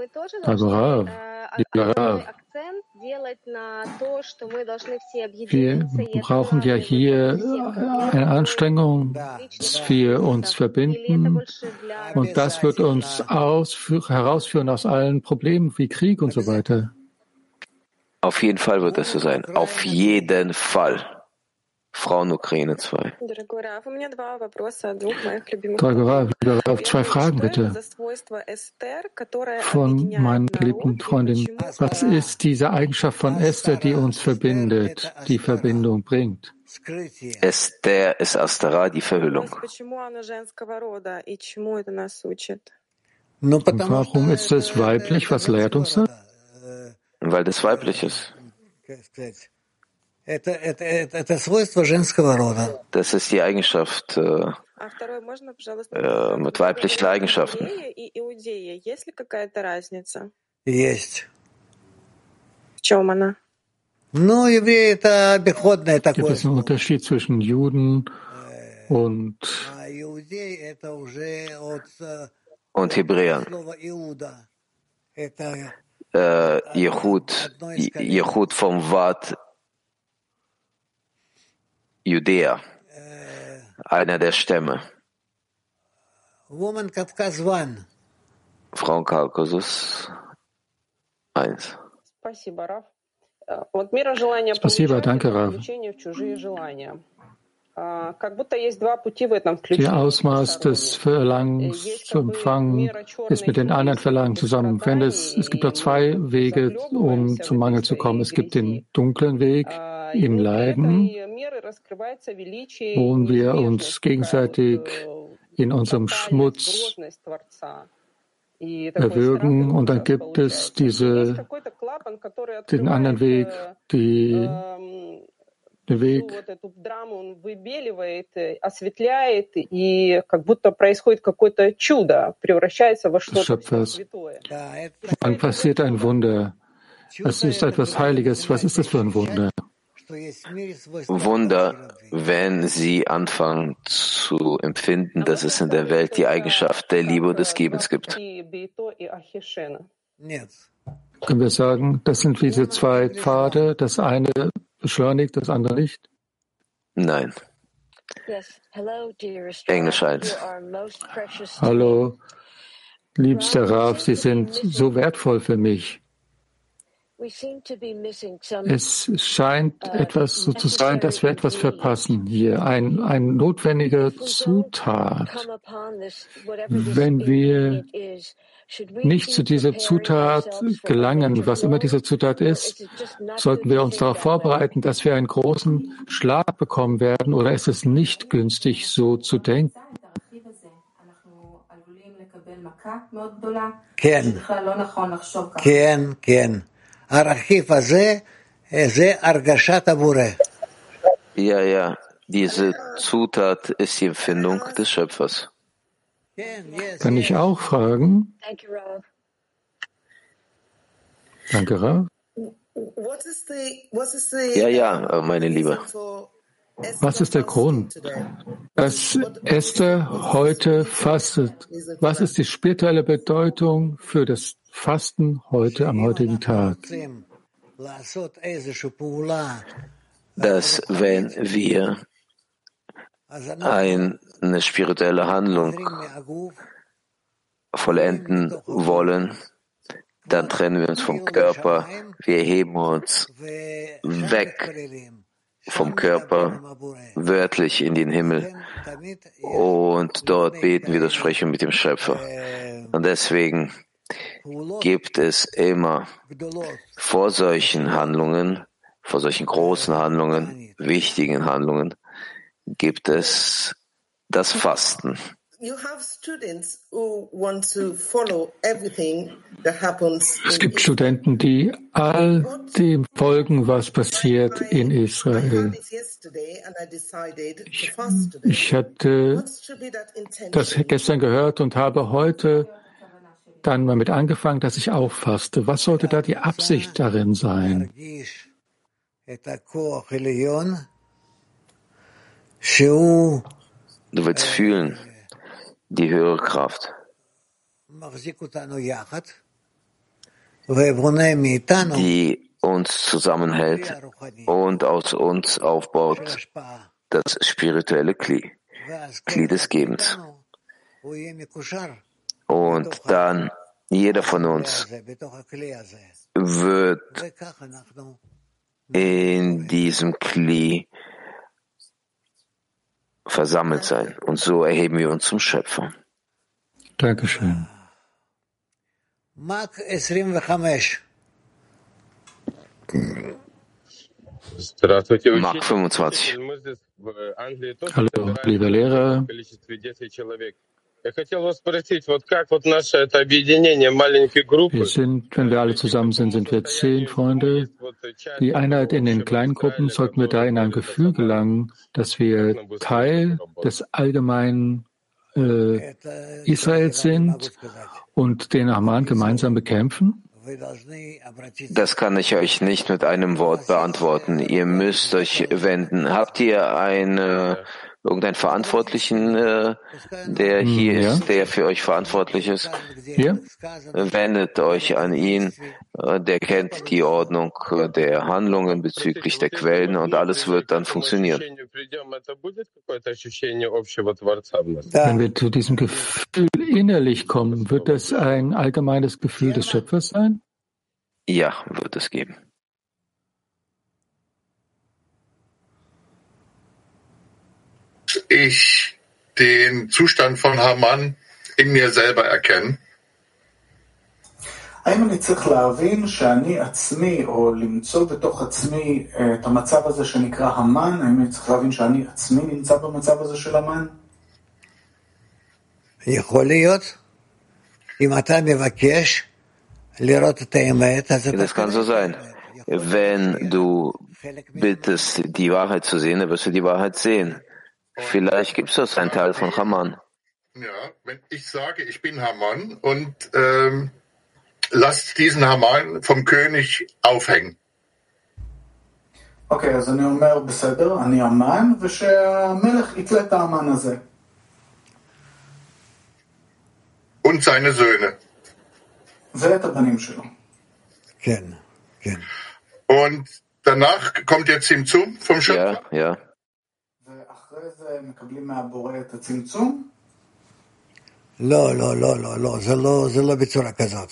Wir brauchen ja hier eine Anstrengung, dass wir uns verbinden und das wird uns herausführen aus allen Problemen wie Krieg und so weiter. Auf jeden Fall wird es so sein. Auf jeden Fall. Frauen Ukraine 2. Dragorav, 2 Fragen bitte. Von meiner geliebten Freundin. Was ist diese Eigenschaft von Esther, die uns verbindet, die Verbindung bringt? Esther ist Astara, die Verhüllung. Und warum ist es weiblich? Was lehrt uns das? Weil das weiblich ist. Das ist die Eigenschaft mit weiblichen Eigenschaften. Gibt es einen Unterschied zwischen Juden und Hebräern? Jehud vom Wort Judäa, einer der Stämme. Frau Kaukasus 1. Spasiba, danke, Rav. Der Ausmaß des Verlangens zu empfangen ist mit den anderen Verlangen zusammen. Es gibt auch zwei Wege, um zum Mangel zu kommen. Es gibt den dunklen Weg im Leiden, wo wir uns gegenseitig in unserem Schmutz erwürgen. Und dann gibt es den anderen Weg, den Weg, des Schöpfers. Dann passiert ein Wunder. Es ist etwas Heiliges. Was ist das für ein Wunder? Wunder, wenn Sie anfangen zu empfinden, dass es in der Welt die Eigenschaft der Liebe und des Gebens gibt. Können wir sagen, das sind diese zwei Pfade, das eine beschleunigt, das andere nicht? Nein. Englisch 1. Hallo, liebster Rav, Sie sind so wertvoll für mich. Es scheint etwas so zu sein, dass wir etwas verpassen hier. Ein notwendiger Zutat. Wenn wir nicht zu dieser Zutat gelangen, was immer diese Zutat ist, sollten wir uns darauf vorbereiten, dass wir einen großen Schlag bekommen werden, oder ist es nicht günstig, so zu denken? Ken. Ja, diese Zutat ist die Empfindung des Schöpfers. Kann ich auch fragen? Danke, Rav. Ja, meine Liebe. Was ist der Grund, dass Esther heute fastet? Was ist die spirituelle Bedeutung für das Fasten heute am heutigen Tag? Dass wenn wir eine spirituelle Handlung vollenden wollen, dann trennen wir uns vom Körper, wir heben uns weg vom Körper, wörtlich in den Himmel, und dort beten wir das Sprechen mit dem Schöpfer. Und deswegen gibt es immer vor solchen Handlungen, vor solchen großen Handlungen, wichtigen Handlungen, gibt es das Fasten. Es gibt Studenten, die all dem folgen, was passiert in Israel. Ich hatte das gestern gehört und habe heute dann damit angefangen, dass ich auch faste. Was sollte da die Absicht darin sein? Du willst fühlen, die höhere Kraft, die uns zusammenhält und aus uns aufbaut, das spirituelle Kli des Gebens. Und dann jeder von uns wird in diesem Kli versammelt sein. Und so erheben wir uns zum Schöpfer. Dankeschön. Mark 25. Hallo, lieber Lehrer. Wir sind, wenn wir alle zusammen sind, sind wir 10 Freunde. Die Einheit in den Kleingruppen, sollten wir da in ein Gefühl gelangen, dass wir Teil des allgemeinen Israels sind und den Haman gemeinsam bekämpfen? Das kann ich euch nicht mit einem Wort beantworten. Ihr müsst euch wenden. Habt ihr eine Irgendeinen Verantwortlichen, der hier ist, der für euch verantwortlich ist? Ja. Wendet euch an ihn, der kennt die Ordnung der Handlungen bezüglich der Quellen und alles wird dann funktionieren. Wenn wir zu diesem Gefühl innerlich kommen, wird das ein allgemeines Gefühl des Schöpfers sein? Ja, wird es geben. Ich den Zustand von Haman in mir selber erkennen. האם אני צריך להבין שאני עצמי, או למצוא בתוך עצמי את המצב הזה שנקרא המן? האם אני צריך להבין שאני עצמי נמצא במצב הזה של המן? יכול להיות. אם אתה מבקש לראות את האמת, אז אתה... Das kann so sein. Wenn du bittest, die Wahrheit zu sehen, dann wirst du die Wahrheit sehen. Vielleicht gibt es das einen Teil von Haman. Ja, wenn ich sage, ich bin Haman und lasst diesen Haman vom König aufhängen. אוקיי, אז אני אומר, בסדר, אני המן, ושהמלך יתלה את האמן הזה. Und seine Söhne. ואת הבנים שלו. כן, כן. Und danach kommt der Zimtzum vom Schöpfer. Ja. ואחרי זה מקבלים מהבורא את הצמצום? לא, זה לא בצורה כזאת.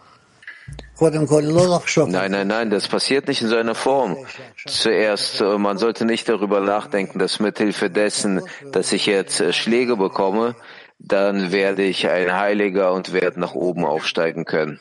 Nein, das passiert nicht in so einer Form. Zuerst, man sollte nicht darüber nachdenken, dass mithilfe dessen, dass ich jetzt Schläge bekomme, dann werde ich ein Heiliger und werde nach oben aufsteigen können.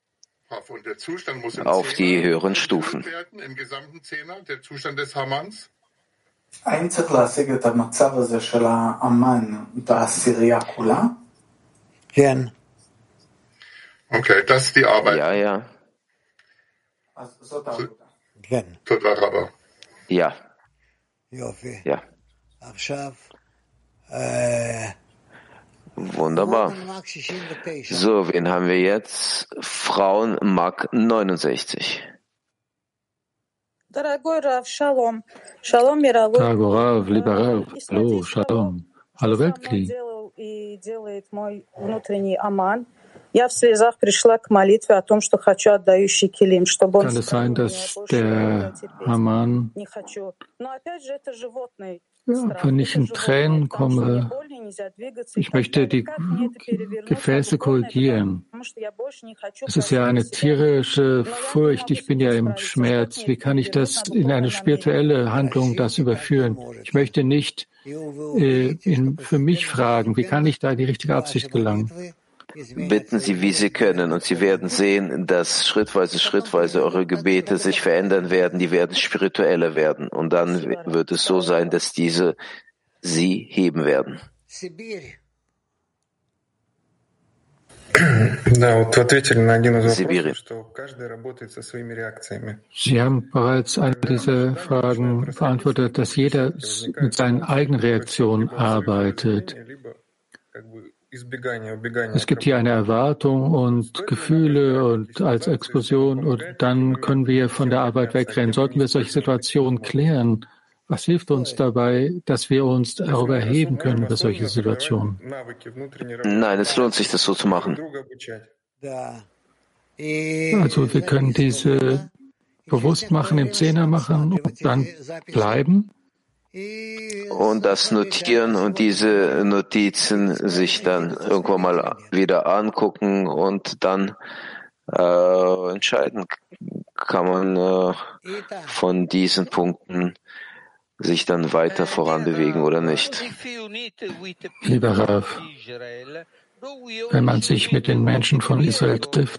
Auf die höheren Stufen. Im gesamten Zehner, der Zustand des Hamans. האם צריך להשיג את המצב הזה של האמן בעשירייה כולה? כן. Okay, das ist die Arbeit. Ja. אז זאת העבודה. כן. תודה רבה. Ja. יופי. Ja. עכשיו, Wunderbar. So, wen haben wir jetzt? Frauen Mag 69. Дорогой Рав, Шалом. Шалом, мировой. Rav, lieber Rav. Hallo, Shalom. Hallo Weltkli. Делает мой внутренний аман. Я в слезах пришла к молитве о том, что хочу отдающий килим, чтобы он... Kann es sein, dass der Haman, Не хочу. Но опять же, это животный. wenn ich in Tränen komme, ich möchte die Gefäße korrigieren. Es ist ja eine tierische Furcht, ich bin ja im Schmerz. Wie kann ich das in eine spirituelle Handlung das überführen? Ich möchte nicht für mich fragen, wie kann ich da in die richtige Absicht gelangen? Bitten Sie, wie Sie können, und Sie werden sehen, dass schrittweise eure Gebete sich verändern werden, die werden spiritueller werden. Und dann wird es so sein, dass diese Sie heben werden. Sibirien. Sie haben bereits eine dieser Fragen beantwortet, dass jeder mit seinen eigenen Reaktionen arbeitet. Es gibt hier eine Erwartung und Gefühle und als Explosion und dann können wir von der Arbeit wegrennen. Sollten wir solche Situationen klären, was hilft uns dabei, dass wir uns darüber erheben können über solche Situationen? Nein, es lohnt sich, das so zu machen. Also wir können diese bewusst machen, im Zehner machen und dann bleiben. Und das Notieren und diese Notizen sich dann irgendwann mal wieder angucken und dann entscheiden, kann man von diesen Punkten sich dann weiter voranbewegen oder nicht. Lieber Rav, wenn man sich mit den Menschen von Israel trifft,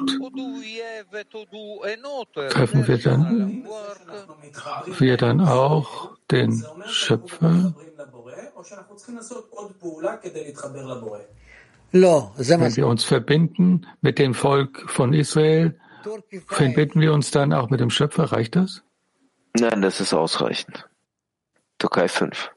treffen wir dann auch den Schöpfer? Wenn wir uns verbinden mit dem Volk von Israel, verbinden wir uns dann auch mit dem Schöpfer? Reicht das? Nein, das ist ausreichend. Türkei 5.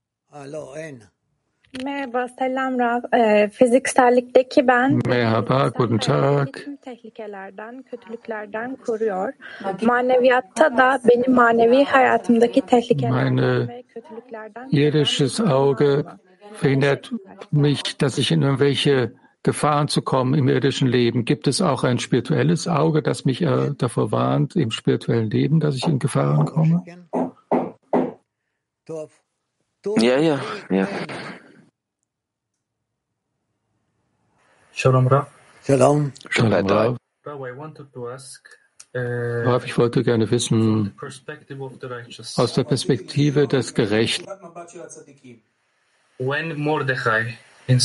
Merhaba, selam Rav. Fiziksellikteki ben Merhaba, guten Tag. Tüm tehlikelerden, kötülüklerden koruyor. Maneviyatta da benim manevi hayatımdaki tehlikelerden Meine Irdisches Auge verhindert mich, dass ich in irgendwelche Gefahren zu kommen im irdischen Leben. Gibt es auch ein spirituelles Auge, das mich davor warnt, im spirituellen Leben, dass ich in Gefahren komme? Ja. Shalom Rav. Shalom Rav. Rav, ich wollte gerne wissen, aus der Perspektive des Gerechten, wenn Mordechai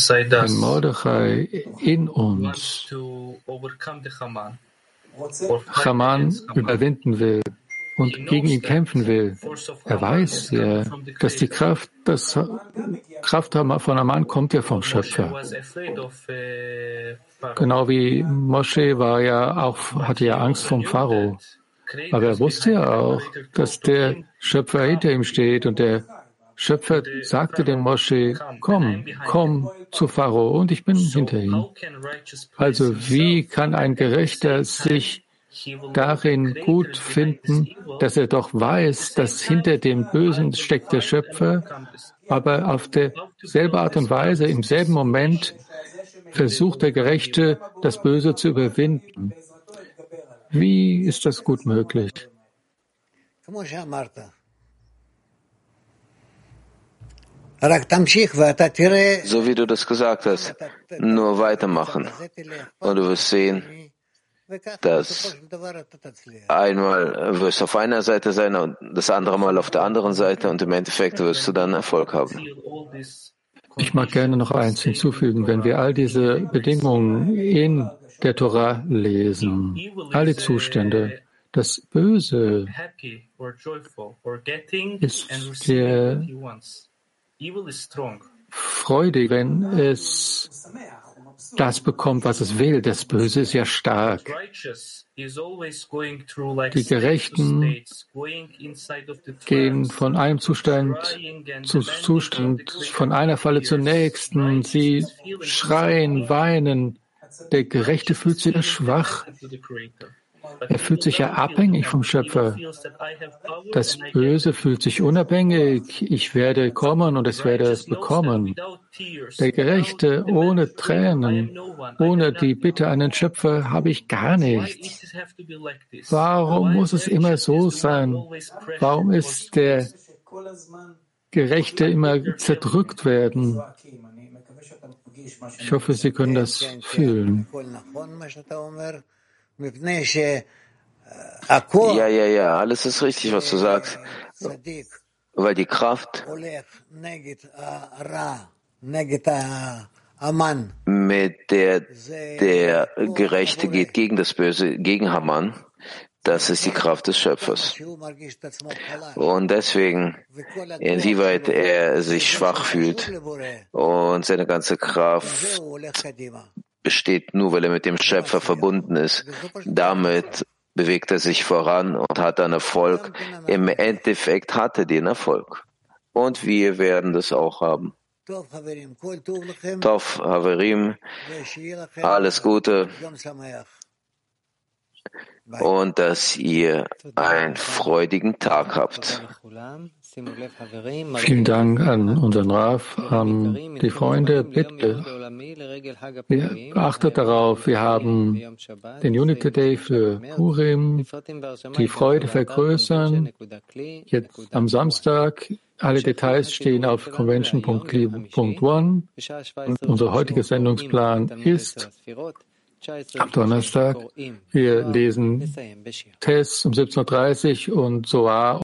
in uns Haman überwinden will und gegen ihn kämpfen will, er weiß ja, dass die Kraft von Haman kommt ja vom Schöpfer. Genau wie Mosche hatte ja Angst vom Pharao. Aber er wusste ja auch, dass der Schöpfer hinter ihm steht und der Schöpfer sagte dem Mosche, komm zu Pharao und ich bin hinter ihm. Also wie kann ein Gerechter sich darin gut finden, dass er doch weiß, dass hinter dem Bösen steckt der Schöpfer, aber auf derselbe Art und Weise, im selben Moment versucht der Gerechte, das Böse zu überwinden. Wie ist das gut möglich? So wie du das gesagt hast, nur weitermachen. Und du wirst sehen, dass einmal wirst du auf einer Seite sein und das andere Mal auf der anderen Seite und im Endeffekt wirst du dann Erfolg haben. Ich mag gerne noch eins hinzufügen. Wenn wir all diese Bedingungen in der Torah lesen, alle Zustände, das Böse ist sehr freudig, wenn es das bekommt, was es will. Das Böse ist ja stark. Die Gerechten gehen von einem Zustand zu Zustand, von einer Falle zur nächsten. Sie schreien, weinen. Der Gerechte fühlt sich schwach. Er fühlt sich ja abhängig vom Schöpfer. Das Böse fühlt sich unabhängig. Ich werde kommen und ich werde es bekommen. Der Gerechte ohne Tränen, ohne die Bitte an den Schöpfer habe ich gar nichts. Warum muss es immer so sein? Warum ist der Gerechte immer zerdrückt werden? Ich hoffe, Sie können das fühlen. Ja, alles ist richtig, was du sagst. Weil die Kraft, mit der der Gerechte geht gegen das Böse, gegen Haman, das ist die Kraft des Schöpfers. Und deswegen, inwieweit er sich schwach fühlt und seine ganze Kraft besteht nur, weil er mit dem Schöpfer verbunden ist. Damit bewegt er sich voran und hat dann Erfolg. Im Endeffekt hat er den Erfolg. Und wir werden das auch haben. Tov, Haverim, alles Gute. Und dass ihr einen freudigen Tag habt. Vielen Dank an unseren Rav, an die Freunde. Bitte, achtet darauf, wir haben den Unity Day für Purim, die Freude vergrößern. Jetzt am Samstag, alle Details stehen auf convention.one. Unser heutiger Sendungsplan ist am Donnerstag. Wir lesen Tess um 17:30 Uhr und Zohar